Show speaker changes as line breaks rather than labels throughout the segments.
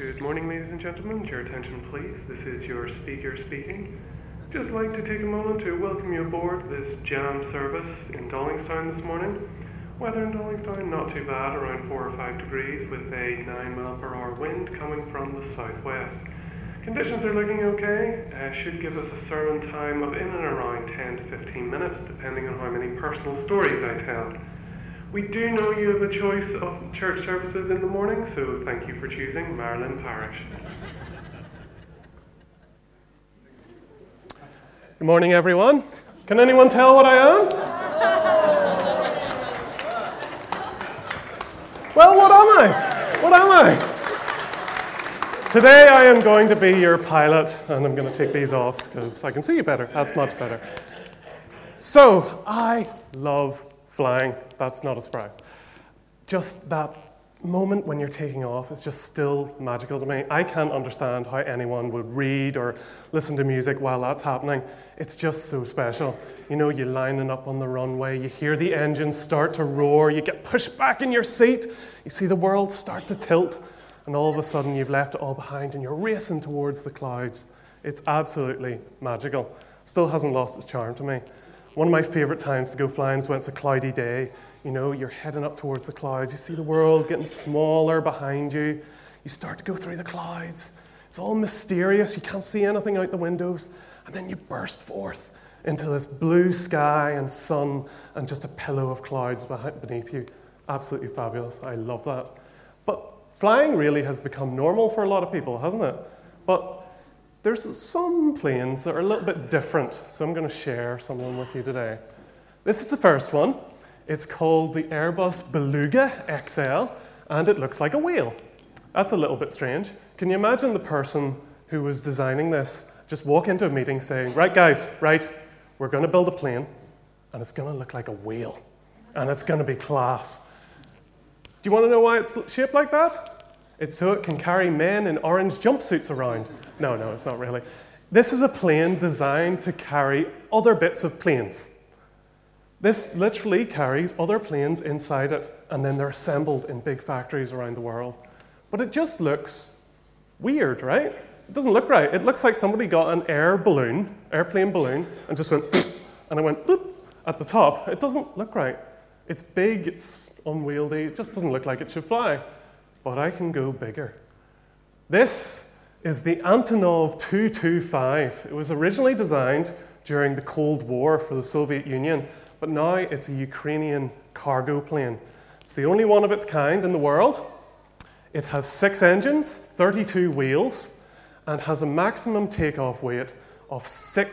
Good morning, ladies and gentlemen. Your attention, please. This is your speaker speaking. Just like to take a moment to welcome you aboard this jam service in Dollingstown this morning. Weather in Dollingstown not too bad, around 4 or 5 degrees, with a 9 mph wind coming from the southwest. Conditions are looking okay. Should give us a sermon time of in and around 10 to 15 minutes, depending on how many personal stories I tell. We do know you have a choice of church services in the morning, so thank you for choosing Marilyn Parish.
Good morning, everyone. Can anyone tell what I am? Well, what am I? What am I? Today I am going to be your pilot, and I'm going to take these off because I can see you better. That's much better. So, I love flying. That's not a surprise. Just that moment when you're taking off is just still magical to me. I can't understand how anyone would read or listen to music while that's happening. It's just so special. You know, you're lining up on the runway, you hear the engines start to roar, you get pushed back in your seat, you see the world start to tilt, and all of a sudden you've left it all behind and you're racing towards the clouds. It's absolutely magical. Still hasn't lost its charm to me. One of my favorite times to go flying is when it's a cloudy day. You know, you're heading up towards the clouds. You see the world getting smaller behind you. You start to go through the clouds. It's all mysterious. You can't see anything out the windows. And then you burst forth into this blue sky and sun and just a pillow of clouds beneath you. Absolutely fabulous. I love that. But flying really has become normal for a lot of people, hasn't it? But there's some planes that are a little bit different, so I'm going to share some of them with you today. This is the first one. It's called the Airbus Beluga XL, and it looks like a whale. That's a little bit strange. Can you imagine the person who was designing this just walk into a meeting saying, right guys, right, we're going to build a plane, and it's going to look like a whale, and it's going to be class. Do you want to know why it's shaped like that? It's so it can carry men in orange jumpsuits around. No, it's not really. This is a plane designed to carry other bits of planes. This literally carries other planes inside it, and then they're assembled in big factories around the world. But it just looks weird, right? It doesn't look right. It looks like somebody got an airplane balloon, and just went, and it went boop at the top. It doesn't look right. It's big, it's unwieldy, it just doesn't look like it should fly. But I can go bigger. This is the Antonov 225. It was originally designed during the Cold War for the Soviet Union, but now it's a Ukrainian cargo plane. It's the only one of its kind in the world. It has 6 engines, 32 wheels, and has a maximum takeoff weight of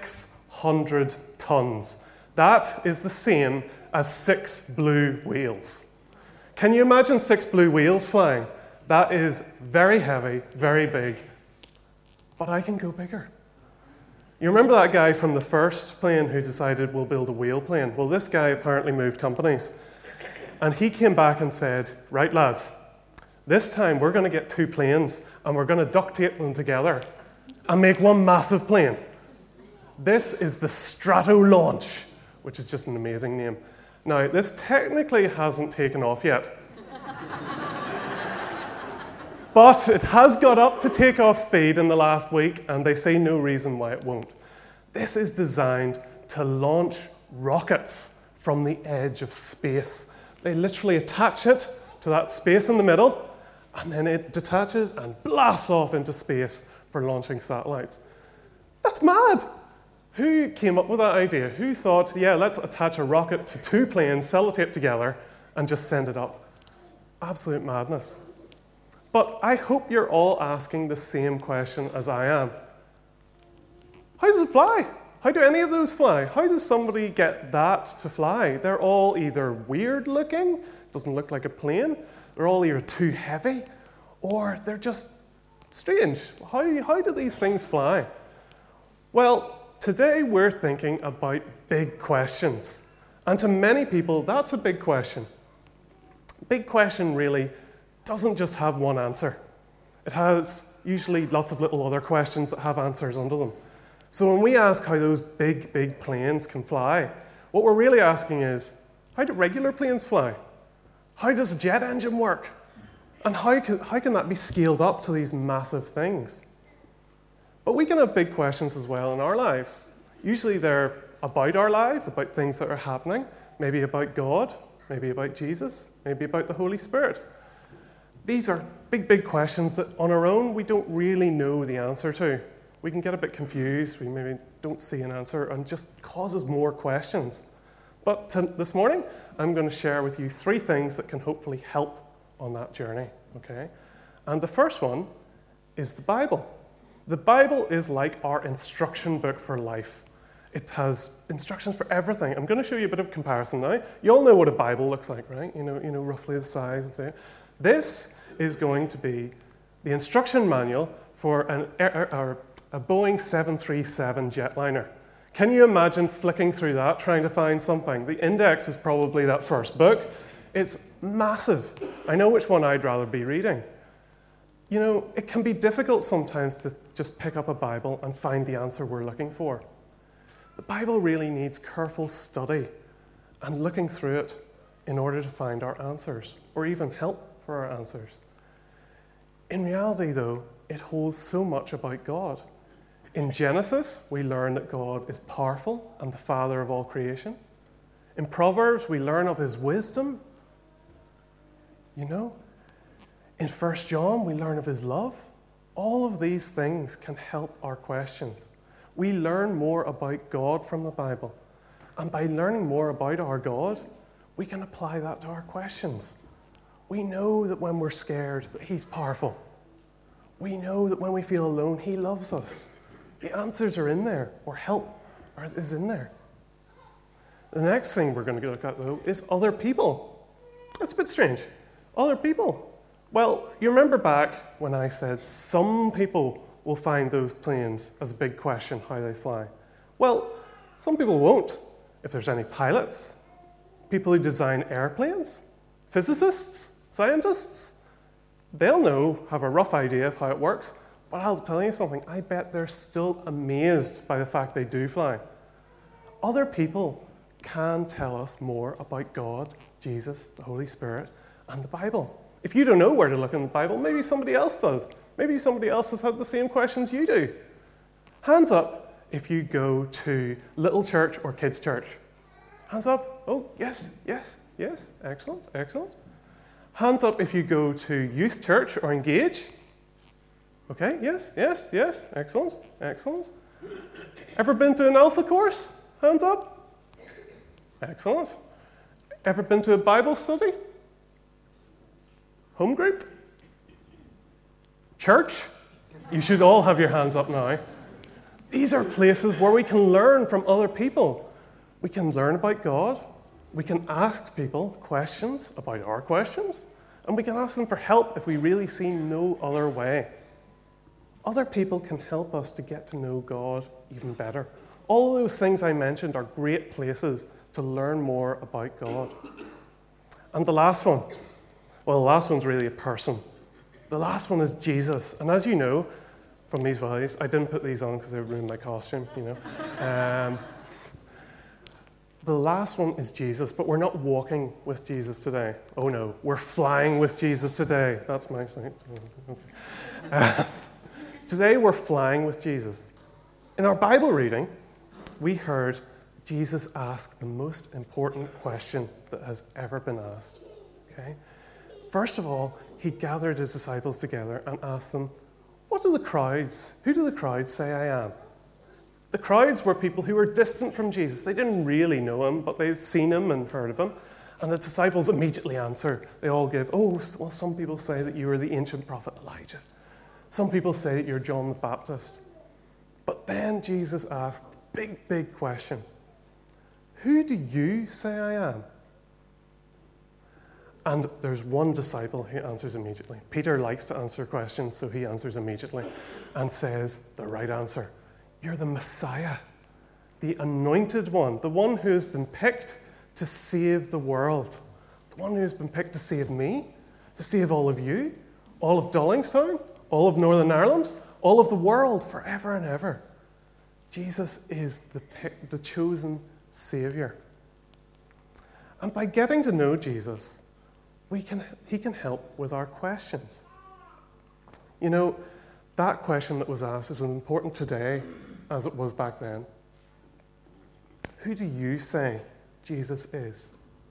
600 tons. That is the same as 6 blue wheels. Can you imagine 6 blue wheels flying? That is very heavy, very big, but I can go bigger. You remember that guy from the first plane who decided we'll build a whale plane? Well, this guy apparently moved companies, and he came back and said, right lads, this time we're going to get 2 planes and we're going to duct tape them together and make one massive plane. This is the Stratolaunch, which is just an amazing name. Now, this technically hasn't taken off yet. But it has got up to takeoff speed in the last week, and they say no reason why it won't. This is designed to launch rockets from the edge of space. They literally attach it to that space in the middle, and then it detaches and blasts off into space for launching satellites. That's mad! Who came up with that idea? Who thought, yeah, let's attach a rocket to 2 planes, sellotape together, and just send it up? Absolute madness. But I hope you're all asking the same question as I am. How does it fly? How do any of those fly? How does somebody get that to fly? They're all either weird looking, doesn't look like a plane, they're all either too heavy, or they're just strange. How do these things fly? Well, today we're thinking about big questions. And to many people, that's a big question. Big question really doesn't just have one answer. It has usually lots of little other questions that have answers under them. So when we ask how those big planes can fly, what we're really asking is, how do regular planes fly? How does a jet engine work? And how can that be scaled up to these massive things? But we can have big questions as well in our lives. Usually they're about our lives, about things that are happening, maybe about God, maybe about Jesus, maybe about the Holy Spirit. These are big, big questions that on our own we don't really know the answer to. We can get a bit confused, we maybe don't see an answer, and just causes more questions. But this morning, I'm going to share with you 3 things that can hopefully help on that journey, okay? And the first one is the Bible. The Bible is like our instruction book for life. It has instructions for everything. I'm going to show you a bit of comparison now. You all know what a Bible looks like, right? You know roughly the size and so. This is going to be the instruction manual for a Boeing 737 jetliner. Can you imagine flicking through that, trying to find something? The index is probably that first book. It's massive. I know which one I'd rather be reading. You know, it can be difficult sometimes to just pick up a Bible and find the answer we're looking for. The Bible really needs careful study and looking through it in order to find our answers, or even help for our answers. In reality, though, it holds so much about God. In Genesis, we learn that God is powerful and the Father of all creation. In Proverbs, we learn of his wisdom. You know, in 1 John, we learn of his love. All of these things can help our questions. We learn more about God from the Bible. And by learning more about our God, we can apply that to our questions. We know that when we're scared, that he's powerful. We know that when we feel alone, he loves us. The answers are in there, or help is in there. The next thing we're going to look at, though, is other people. That's a bit strange. Other people. Well, you remember back when I said some people will find those planes as a big question, how they fly. Well, some people won't. If there's any pilots, people who design airplanes, physicists, scientists, they'll know, have a rough idea of how it works. But I'll tell you something, I bet they're still amazed by the fact they do fly. Other people can tell us more about God, Jesus, the Holy Spirit, and the Bible. If you don't know where to look in the Bible, maybe somebody else does. Maybe somebody else has had the same questions you do. Hands up if you go to little church or kids' church. Hands up. Oh, yes, yes, yes. Excellent, excellent. Hands up if you go to youth church or Engage. Okay, yes, yes, yes. Excellent, excellent. Ever been to an Alpha course? Hands up. Excellent. Ever been to a Bible study? Home group? Church? You should all have your hands up now. These are places where we can learn from other people. We can learn about God. We can ask people questions about our questions. And we can ask them for help if we really see no other way. Other people can help us to get to know God even better. All those things I mentioned are great places to learn more about God. And the last one, well, the last one's really a person. The last one is Jesus. And as you know from these values, I didn't put these on because they would ruin my costume, you know. The last one is Jesus, but we're not walking with Jesus today. Oh no, we're flying with Jesus today. That's my thing. Today we're flying with Jesus. In our Bible reading, we heard Jesus ask the most important question that has ever been asked. Okay? First of all, he gathered his disciples together and asked them, who do the crowds say I am? The crowds were people who were distant from Jesus. They didn't really know him, but they'd seen him and heard of him. And the disciples immediately answer. They all give, well, some people say that you are the ancient prophet Elijah. Some people say that you're John the Baptist. But then Jesus asked the big, big question. Who do you say I am? And there's one disciple who answers immediately. Peter likes to answer questions, so he answers immediately and says the right answer. You're the Messiah, the anointed one, the one who has been picked to save the world, the one who has been picked to save me, to save all of you, all of Dollingstown, all of Northern Ireland, all of the world forever and ever. Jesus is the chosen Savior. And by getting to know Jesus, He can help with our questions. You know, that question that was asked is as important today as it was back then. Who do you say Jesus is?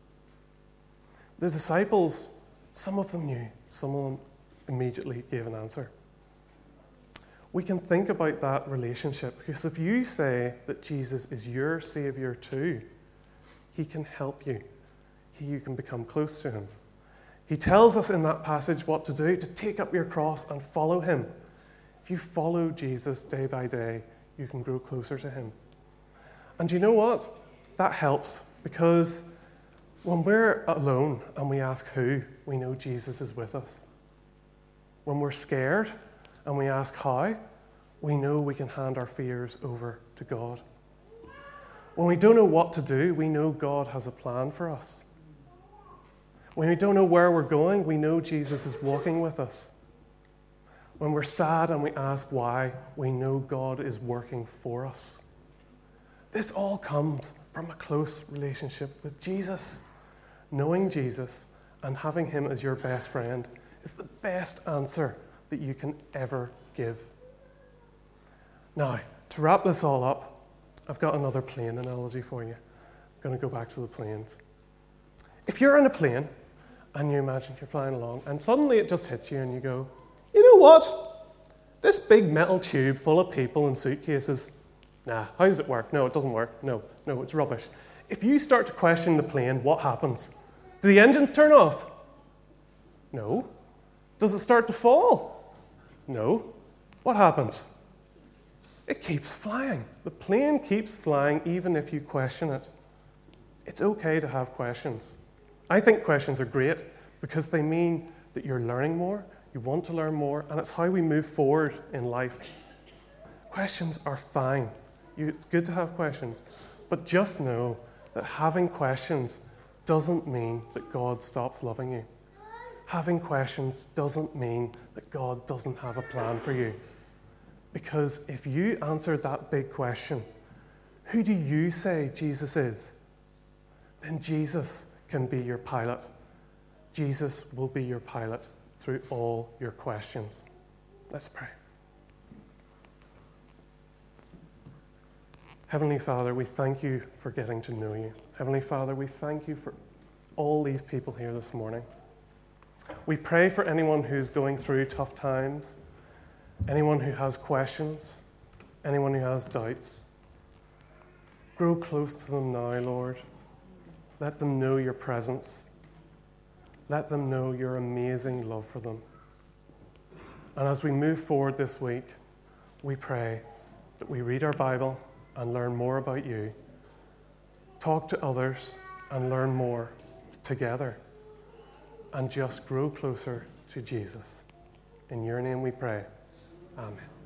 The disciples, some of them knew, some of them immediately gave an answer. We can think about that relationship because if you say that Jesus is your Savior too, he can help you. You can become close to him. He tells us in that passage what to do, to take up your cross and follow him. If you follow Jesus day by day, you can grow closer to him. And you know what? That helps because when we're alone and we ask who, we know Jesus is with us. When we're scared and we ask how, we know we can hand our fears over to God. When we don't know what to do, we know God has a plan for us. When we don't know where we're going, we know Jesus is walking with us. When we're sad and we ask why, we know God is working for us. This all comes from a close relationship with Jesus. Knowing Jesus and having him as your best friend is the best answer that you can ever give. Now, to wrap this all up, I've got another plane analogy for you. I'm going to go back to the planes. If you're in a plane and you imagine you're flying along and suddenly it just hits you and you go, you know what? This big metal tube full of people and suitcases, nah, how does it work? No, it doesn't work. No, it's rubbish. If you start to question the plane, what happens? Do the engines turn off? No. Does it start to fall? No. What happens? It keeps flying. The plane keeps flying even if you question it. It's okay to have questions. I think questions are great because they mean that you're learning more, you want to learn more, and it's how we move forward in life. Questions are fine. It's good to have questions, but just know that having questions doesn't mean that God stops loving you. Having questions doesn't mean that God doesn't have a plan for you. Because if you answer that big question, who do you say Jesus is? Then Jesus can be your pilot. Jesus will be your pilot through all your questions. Let's pray. Heavenly Father, we thank you for getting to know you. Heavenly Father, we thank you for all these people here this morning. We pray for anyone who's going through tough times, anyone who has questions, anyone who has doubts. Grow close to them now, Lord. Let them know your presence. Let them know your amazing love for them. And as we move forward this week, we pray that we read our Bible and learn more about you, talk to others and learn more together, and just grow closer to Jesus. In your name we pray. Amen.